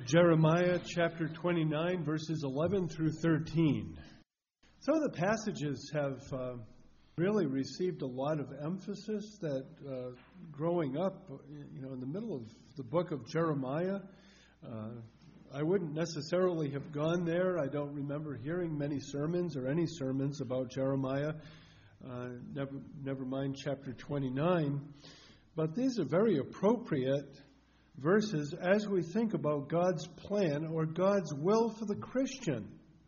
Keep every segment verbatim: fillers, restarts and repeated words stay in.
Jeremiah chapter twenty-nine, verses eleven through thirteen. Some of the passages have uh, really received a lot of emphasis that uh, growing up, you know, in the middle of the book of Jeremiah, uh, I wouldn't necessarily have gone there. I don't remember hearing many sermons or any sermons about Jeremiah, uh, never, never mind chapter twenty-nine. But these are very appropriate verses as we think about God's plan or God's will for the Christian.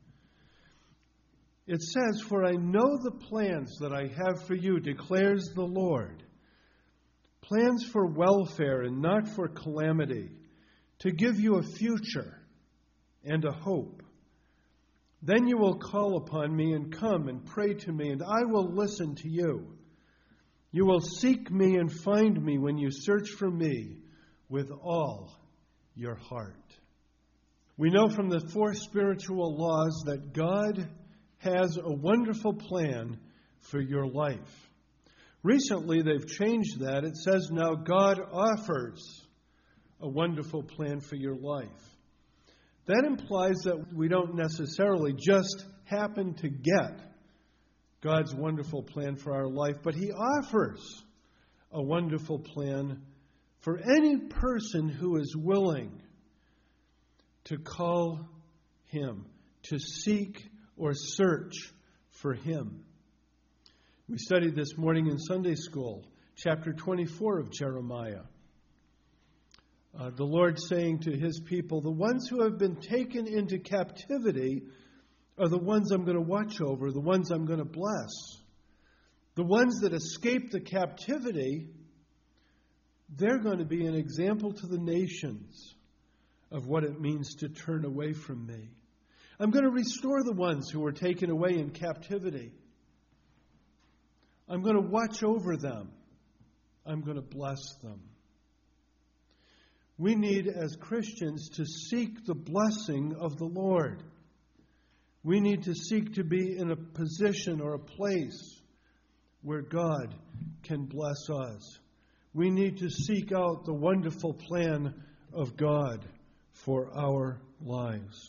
It says, "For I know the plans that I have for you, declares the Lord. Plans for welfare and not for calamity, to give you a future and a hope. Then you will call upon me and come and pray to me, and I will listen to you. You will seek me and find me when you search for me with all your heart." We know from the four spiritual laws that God has a wonderful plan for your life. Recently, they've changed that. It says now God offers a wonderful plan for your life. That implies that we don't necessarily just happen to get God's wonderful plan for our life, but He offers a wonderful plan for any person who is willing to call Him, to seek or search for Him. We studied this morning in Sunday school, chapter twenty-four of Jeremiah. Uh, the Lord saying to His people, the ones who have been taken into captivity are the ones I'm going to watch over, the ones I'm going to bless. The ones that escape the captivity, they're going to be an example to the nations of what it means to turn away from me. I'm going to restore the ones who were taken away in captivity. I'm going to watch over them. I'm going to bless them. We need, as Christians, to seek the blessing of the Lord. We need to seek to be in a position or a place where God can bless us. We need to seek out the wonderful plan of God for our lives.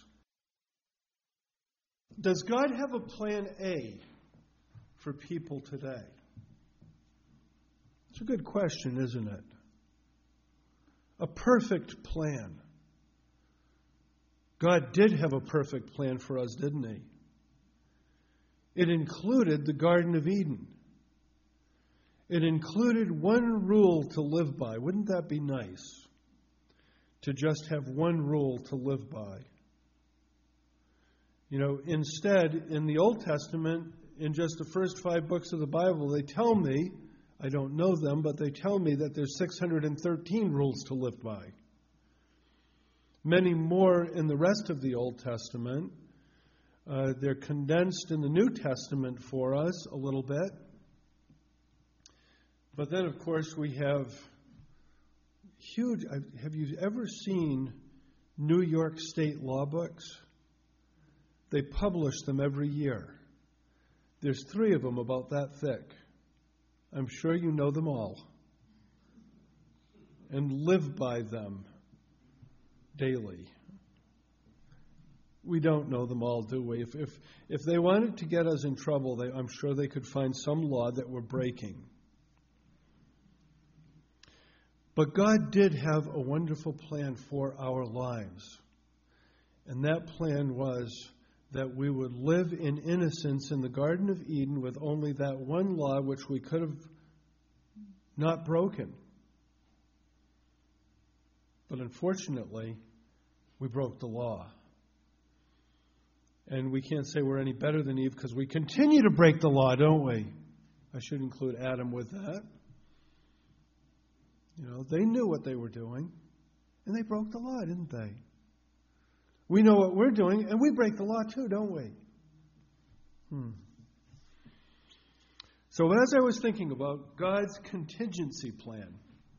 Does God have a plan A for people today? It's a good question, isn't it? A perfect plan. God did have a perfect plan for us, didn't He? It included the Garden of Eden. It included one rule to live by. Wouldn't that be nice? To just have one rule to live by. You know, instead, in the Old Testament, in just the first five books of the Bible, they tell me, I don't know them, but they tell me that there's six hundred thirteen rules to live by. Many more in the rest of the Old Testament. Uh, they're condensed in the New Testament for us a little bit. But then, of course, we have huge... Have you ever seen New York State law books? They publish them every year. There's three of them about that thick. I'm sure you know them all. And live by them daily. We don't know them all, do we? If, if, if they wanted to get us in trouble, they, I'm sure they could find some law that we're breaking. But God did have a wonderful plan for our lives. And that plan was that we would live in innocence in the Garden of Eden with only that one law which we could have not broken. But unfortunately, we broke the law. And we can't say we're any better than Eve because we continue to break the law, don't we? I should include Adam with that. You know, they knew what they were doing, and they broke the law, didn't they? We know what we're doing, and we break the law too, don't we? Hmm. So as I was thinking about God's contingency plan,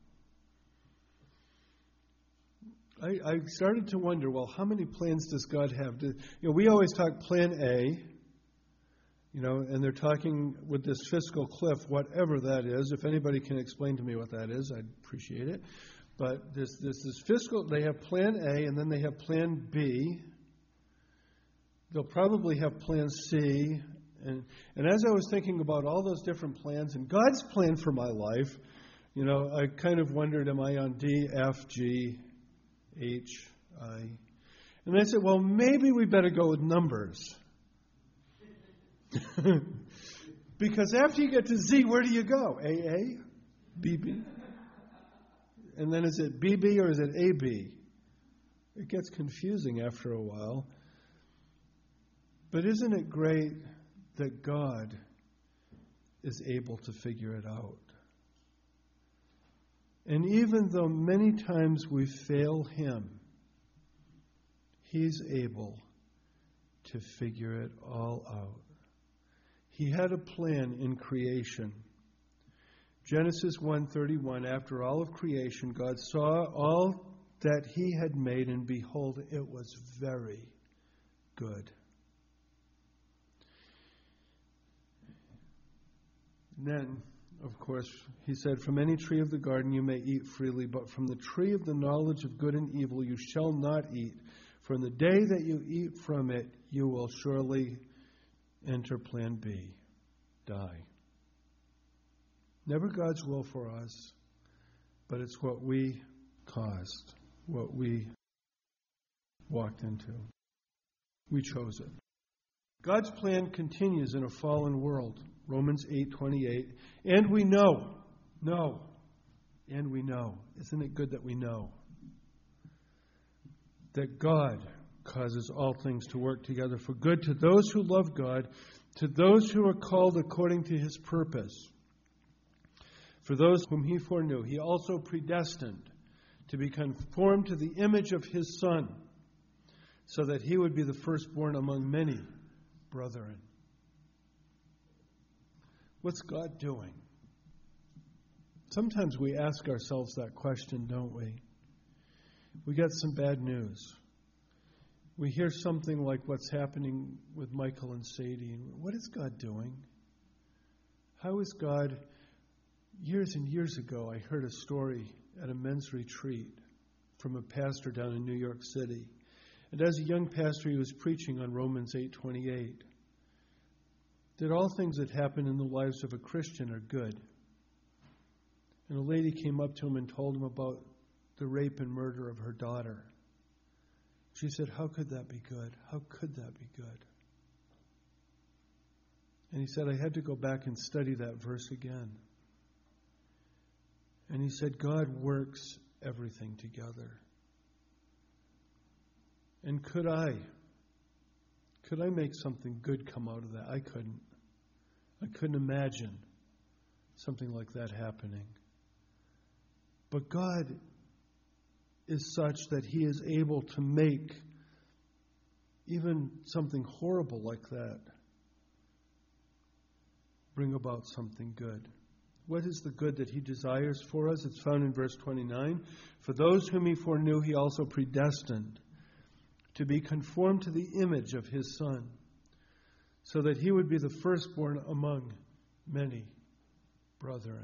I, I started to wonder, well, how many plans does God have? Do, you know, we always talk plan A, you know, and they're talking with this fiscal cliff, whatever that is. If anybody can explain to me what that is, I'd appreciate it. But this, this is fiscal. They have plan A, and then they have plan B. They'll probably have plan C. And, and as I was thinking about all those different plans and God's plan for my life, you know, I kind of wondered, am I on D, F, G, H, I? And I said, well, maybe we better go with numbers. Because after you get to Z, where do you go? A A? B B? And then is it B B or is it A B? It gets confusing after a while. But isn't it great that God is able to figure it out? And even though many times we fail Him, He's able to figure it all out. He had a plan in creation. Genesis one thirty-one, after all of creation, God saw all that He had made, and behold, it was very good. And then, of course, He said, from any tree of the garden you may eat freely, but from the tree of the knowledge of good and evil you shall not eat. For in the day that you eat from it, you will surely enter plan B, die. Never God's will for us, but it's what we caused, what we walked into. We chose it. God's plan continues in a fallen world. Romans eight twenty-eight. And we know, know, and we know. Isn't it good that we know that God causes all things to work together for good to those who love God, to those who are called according to His purpose? For those whom He foreknew, He also predestined to be conformed to the image of His Son, so that He would be the firstborn among many brethren. What's God doing? Sometimes we ask ourselves that question, don't we? We get some bad news. We hear something like what's happening with Michael and Sadie. What is God doing? How is God... Years and years ago, I heard a story at a men's retreat from a pastor down in New York City. And as a young pastor, he was preaching on Romans eight twenty-eight. That all things that happen in the lives of a Christian are good. And a lady came up to him and told him about the rape and murder of her daughter. She said, how could that be good? How could that be good? And he said, I had to go back and study that verse again. And he said, God works everything together. And could I, could I make something good come out of that? I couldn't. I couldn't imagine something like that happening. But God is such that He is able to make even something horrible like that bring about something good. What is the good that He desires for us? It's found in verse twenty-nine. For those whom He foreknew, He also predestined to be conformed to the image of His Son, so that He would be the firstborn among many brethren.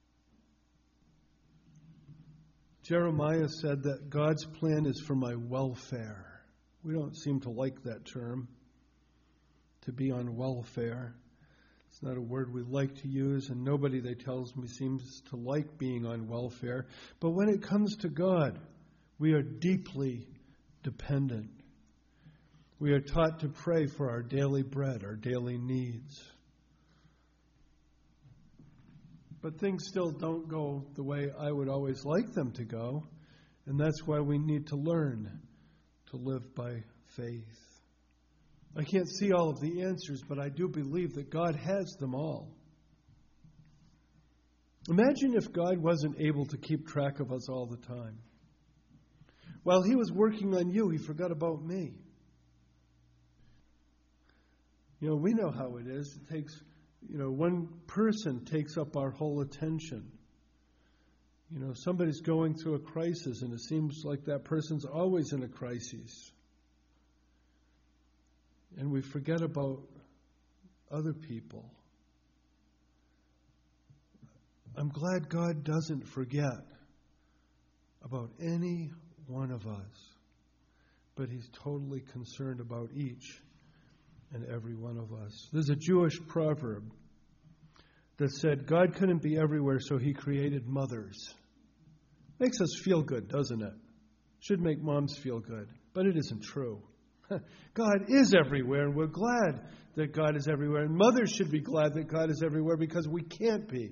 Jeremiah said that God's plan is for my welfare. We don't seem to like that term, to be on welfare. It's not a word we like to use, and nobody, they tells me, seems to like being on welfare. But when it comes to God, we are deeply dependent. We are taught to pray for our daily bread, our daily needs. But things still don't go the way I would always like them to go, and that's why we need to learn to live by faith. I can't see all of the answers, but I do believe that God has them all. Imagine if God wasn't able to keep track of us all the time. While He was working on you, He forgot about me. You know, we know how it is. It takes, you know, one person takes up our whole attention. You know, somebody's going through a crisis, and it seems like that person's always in a crisis. And we forget about other people. I'm glad God doesn't forget about any one of us, but he's totally concerned about each and every one of us. There's a Jewish proverb that said, God couldn't be everywhere, so he created mothers. Makes us feel good, doesn't it? Should make moms feel good, but it isn't true. God is everywhere, and we're glad that God is everywhere. And mothers should be glad that God is everywhere because we can't be.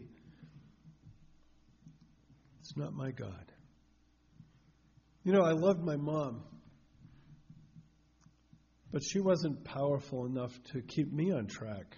It's not my God. You know, I loved my mom, but she wasn't powerful enough to keep me on track.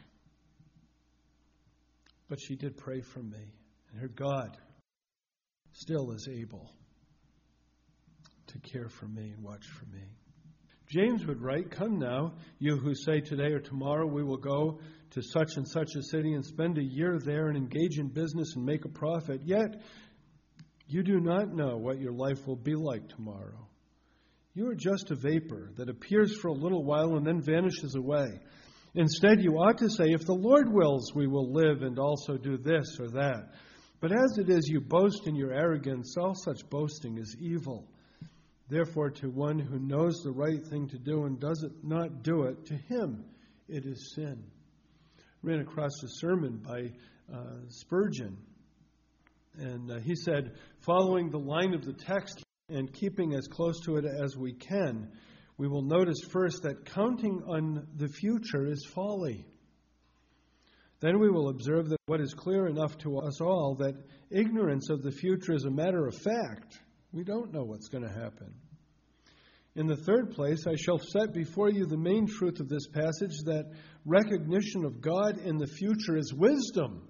But she did pray for me, and her God still is able to care for me and watch for me. James would write, come now, you who say today or tomorrow we will go to such and such a city and spend a year there and engage in business and make a profit. Yet you do not know what your life will be like tomorrow. You are just a vapor that appears for a little while and then vanishes away. Instead, you ought to say, if the Lord wills, we will live and also do this or that. But as it is, you boast in your arrogance. All such boasting is evil. Therefore, to one who knows the right thing to do and does it not do it, to him it is sin. I ran across a sermon by uh, Spurgeon, and uh, he said, following the line of the text and keeping as close to it as we can, we will notice first that counting on the future is folly. Then we will observe that what is clear enough to us all, that ignorance of the future is a matter of fact. We don't know what's going to happen. In the third place, I shall set before you the main truth of this passage, that recognition of God in the future is wisdom.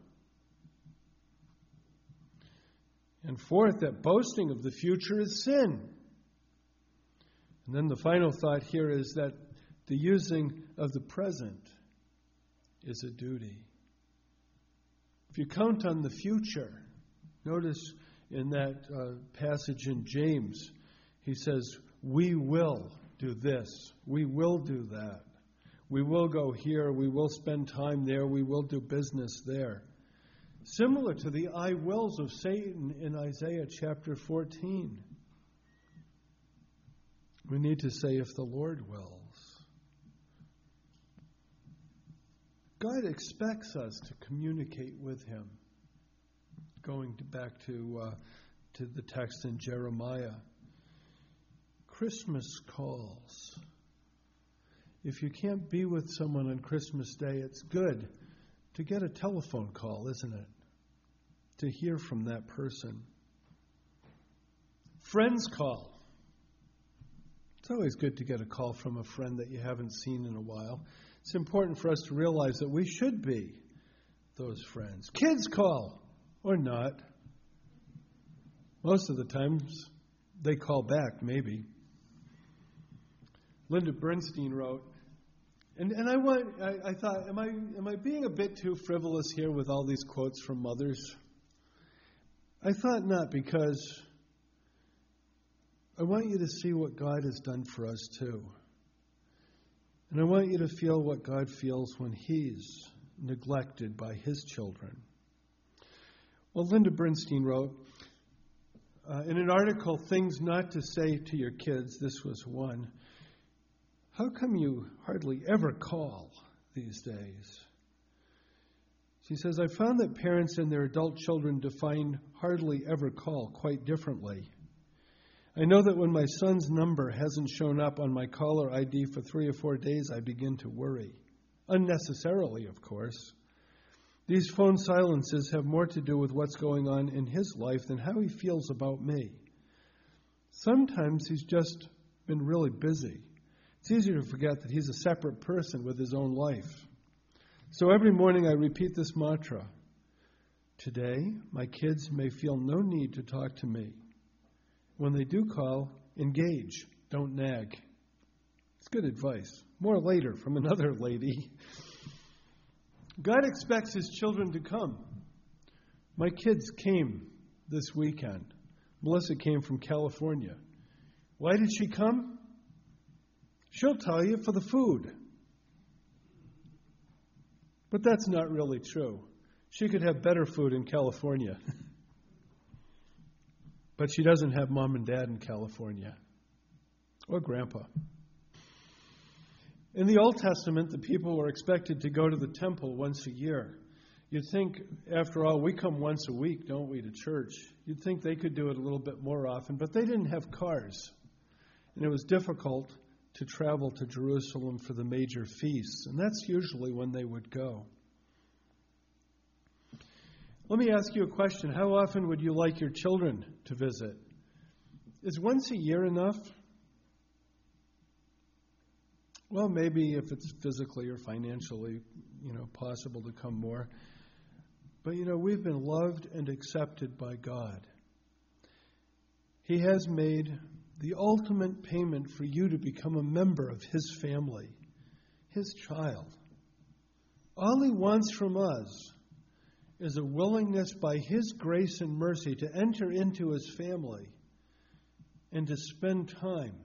And fourth, that boasting of the future is sin. And then the final thought here is that the using of the present is a duty. If you count on the future, notice in that uh, passage in James, he says, we will do this, we will do that, we will go here, we will spend time there, we will do business there. Similar to the I wills of Satan in Isaiah chapter fourteen. We need to say, if the Lord wills. God expects us to communicate with him. Going to back to uh, to the text in Jeremiah. Christmas calls. If you can't be with someone on Christmas Day, it's good to get a telephone call, isn't it? To hear from that person. Friends call. It's always good to get a call from a friend that you haven't seen in a while. It's important for us to realize that we should be those friends. Kids call, or not. Most of the times, they call back, maybe. Linda Bernstein wrote, and, and I want I, I thought, am I am I being a bit too frivolous here with all these quotes from mothers? I thought not, because I want you to see what God has done for us too. And I want you to feel what God feels when he's neglected by his children. Well, Linda Bernstein wrote, uh, in an article, Things Not to Say to Your Kids, this was one, how come you hardly ever call these days? She says, I found that parents and their adult children define hardly ever call quite differently. I know that when my son's number hasn't shown up on my caller I D for three or four days, I begin to worry. Unnecessarily, of course. These phone silences have more to do with what's going on in his life than how he feels about me. Sometimes he's just been really busy. It's easier to forget that he's a separate person with his own life. So every morning I repeat this mantra. Today, my kids may feel no need to talk to me. When they do call, engage, don't nag. It's good advice. More later from another lady. God expects his children to come. My kids came this weekend. Melissa came from California. Why did she come? She'll tell you, for the food. But that's not really true. She could have better food in California. But she doesn't have mom and dad in California. Or grandpa. In the Old Testament, the people were expected to go to the temple once a year. You'd think, after all, we come once a week, don't we, to church? You'd think they could do it a little bit more often, but they didn't have cars. And it was difficult to travel to Jerusalem for the major feasts, and that's usually when they would go. Let me ask you a question. How often would you like your children to visit? Is once a year enough? Well, maybe if it's physically or financially, you know, possible to come more. But, you know, we've been loved and accepted by God. He has made the ultimate payment for you to become a member of His family, His child. All He wants from us is a willingness by His grace and mercy to enter into His family and to spend time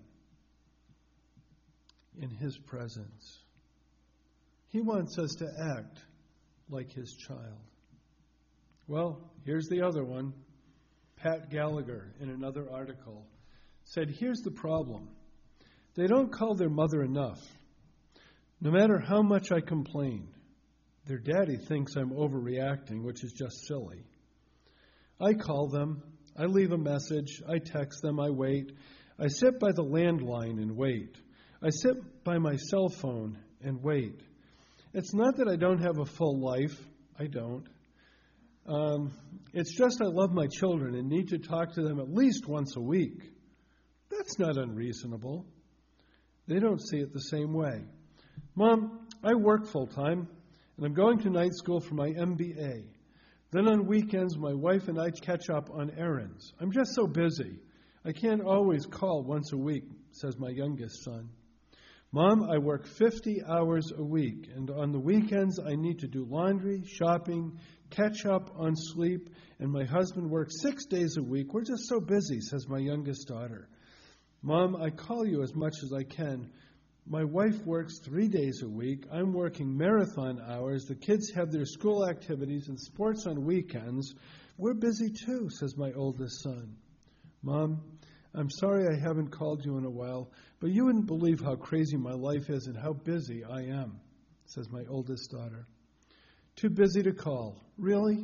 in His presence. He wants us to act like His child. Well, here's the other one. Pat Gallagher, in another article, said, here's the problem. They don't call their mother enough. No matter how much I complain, their daddy thinks I'm overreacting, which is just silly. I call them, I leave a message, I text them, I wait. I sit by the landline and wait. I sit by my cell phone and wait. It's not that I don't have a full life. I don't. Um, it's just I love my children and need to talk to them at least once a week. That's not unreasonable. They don't see it the same way. Mom, I work full-time, and I'm going to night school for my M B A. Then on weekends, my wife and I catch up on errands. I'm just so busy. I can't always call once a week, says my youngest son. Mom, I work fifty hours a week, and on the weekends I need to do laundry, shopping, catch up on sleep, and my husband works six days a week. We're just so busy, says my youngest daughter. Mom, I call you as much as I can. My wife works three days a week. I'm working marathon hours. The kids have their school activities and sports on weekends. We're busy too, says my oldest son. Mom, I'm sorry I haven't called you in a while, but you wouldn't believe how crazy my life is and how busy I am, says my oldest daughter. Too busy to call. Really?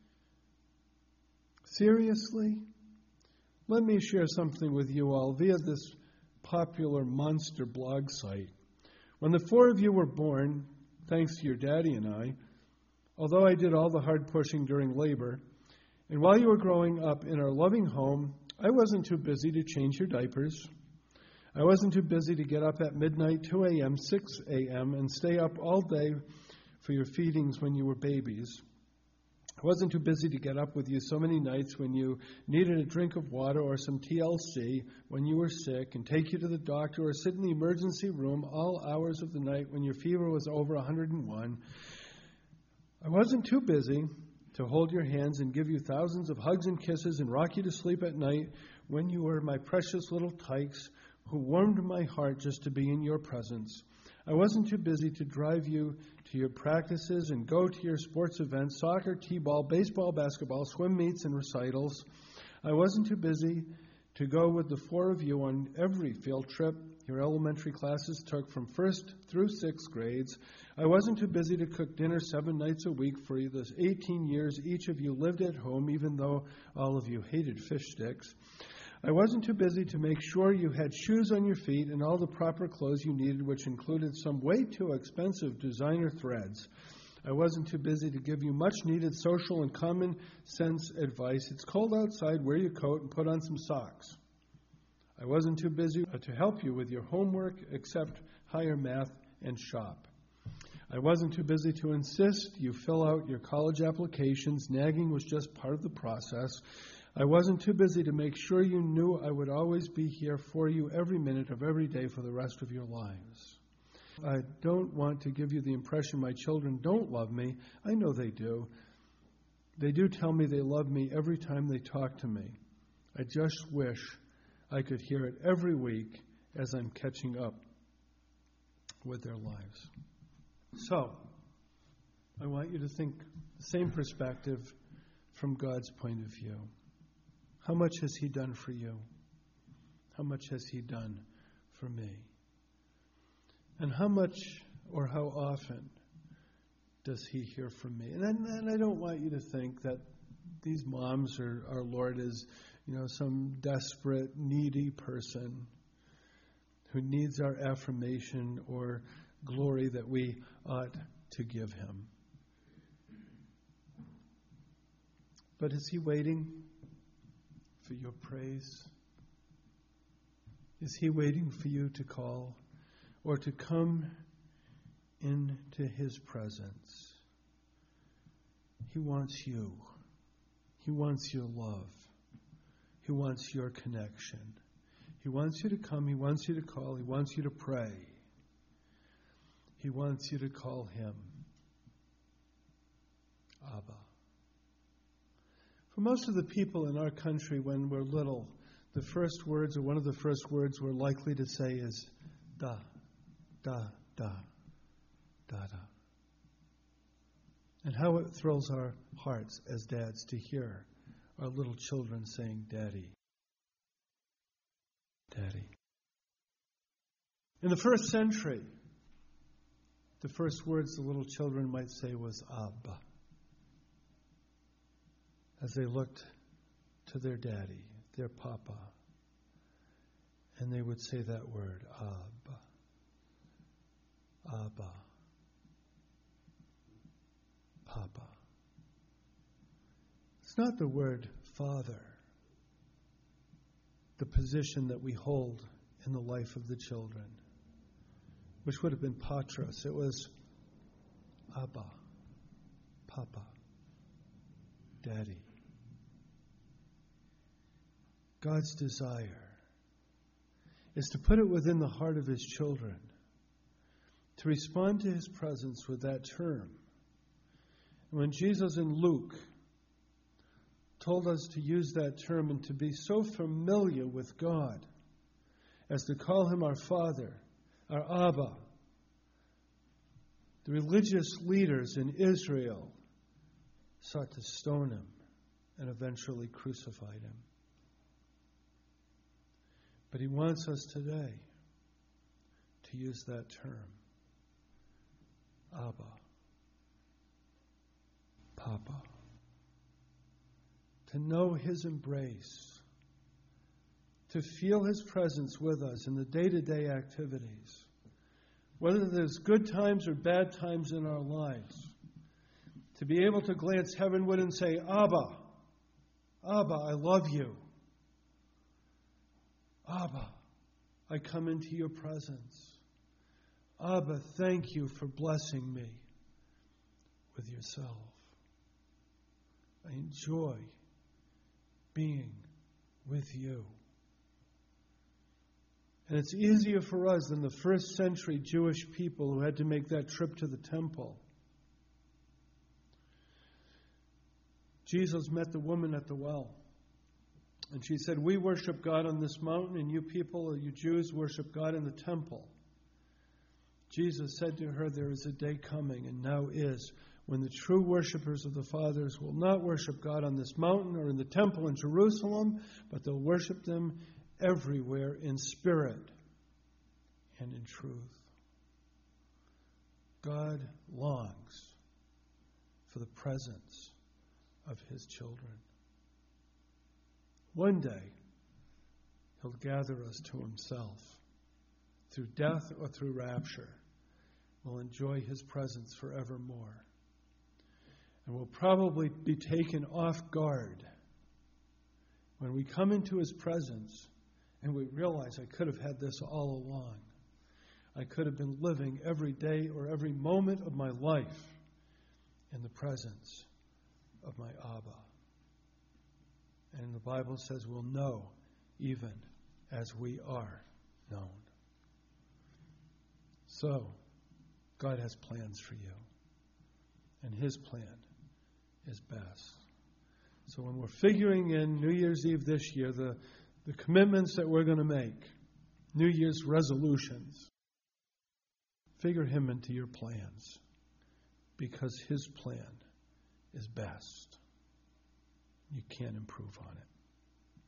Seriously? Let me share something with you all via this popular monster blog site. When the four of you were born, thanks to your daddy and I, although I did all the hard pushing during labor, and while you were growing up in our loving home, I wasn't too busy to change your diapers. I wasn't too busy to get up at midnight, two a.m., six a.m., and stay up all day for your feedings when you were babies. I wasn't too busy to get up with you so many nights when you needed a drink of water or some T L C when you were sick, and take you to the doctor or sit in the emergency room all hours of the night when your fever was over one hundred one. I wasn't too busy to hold your hands and give you thousands of hugs and kisses and rock you to sleep at night when you were my precious little tykes who warmed my heart just to be in your presence. I wasn't too busy to drive you to your practices and go to your sports events, soccer, t-ball, baseball, basketball, swim meets, and recitals. I wasn't too busy to go with the four of you on every field trip your elementary classes took from first through sixth grades. I wasn't too busy to cook dinner seven nights a week for you those eighteen years each of you lived at home, even though all of you hated fish sticks. I wasn't too busy to make sure you had shoes on your feet and all the proper clothes you needed, which included some way too expensive designer threads. I wasn't too busy to give you much-needed social and common sense advice. It's cold outside, wear your coat and put on some socks. I wasn't too busy to help you with your homework, except higher math and shop. I wasn't too busy to insist you fill out your college applications. Nagging was just part of the process. I wasn't too busy to make sure you knew I would always be here for you every minute of every day for the rest of your lives. I don't want to give you the impression my children don't love me. I know they do. They do tell me they love me every time they talk to me. I just wish I could hear it every week as I'm catching up with their lives. So, I want you to think the same perspective from God's point of view. How much has He done for you? How much has He done for me? And how much or how often does He hear from me? And, and I don't want you to think that these moms or our Lord is, you know, some desperate, needy person who needs our affirmation or glory that we ought to give Him. But is He waiting for your praise? Is He waiting for you to call or to come into His presence? He wants you. He wants your love. He wants your connection. He wants you to come. He wants you to call. He wants you to pray. He wants you to call Him Abba. For most of the people in our country when we're little, the first words or one of the first words we're likely to say is da, da, da, da, da. And how it thrills our hearts as dads to hear our little children saying, Daddy, Daddy. In the first century, the first words the little children might say was Abba, as they looked to their daddy, their papa, and they would say that word, Abba, Abba, Papa. It's not the word Father, the position that we hold in the life of the children, which would have been Patros. It was Abba, Papa, Daddy. God's desire is to put it within the heart of His children, to respond to His presence with that term. And when Jesus in Luke told us to use that term and to be so familiar with God as to call Him our Father, our Abba, the religious leaders in Israel sought to stone Him and eventually crucified Him. But He wants us today to use that term, Abba, Papa, to know His embrace, to feel His presence with us in the day-to-day activities, whether there's good times or bad times in our lives, to be able to glance heavenward and say, Abba, Abba, I love you. Abba, I come into your presence. Abba, thank you for blessing me with yourself. I enjoy being with you. And it's easier for us than the first century Jewish people who had to make that trip to the temple. Jesus met the woman at the well. And she said, we worship God on this mountain, and you people, you Jews, worship God in the temple. Jesus said to her, there is a day coming, and now is, when the true worshipers of the fathers will not worship God on this mountain or in the temple in Jerusalem, but they'll worship them everywhere in spirit and in truth. God longs for the presence of His children. One day, He'll gather us to Himself. Through death or through rapture, we'll enjoy His presence forevermore. And we'll probably be taken off guard when we come into His presence and we realize I could have had this all along. I could have been living every day or every moment of my life in the presence of my Abba. And the Bible says we'll know even as we are known. So, God has plans for you. And His plan is best. So when we're figuring in New Year's Eve this year, the, the commitments that we're going to make, New Year's resolutions, figure Him into your plans, because His plan is best. You can't improve on it.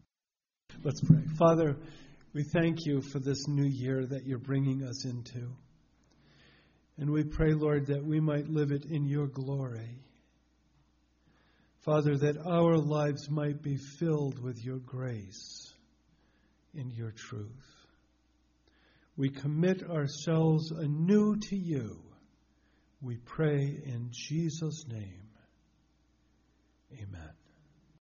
Let's pray. Father, we thank you for this new year that you're bringing us into. And we pray, Lord, that we might live it in your glory. Father, that our lives might be filled with your grace and your truth. We commit ourselves anew to you. We pray in Jesus' name. Amen.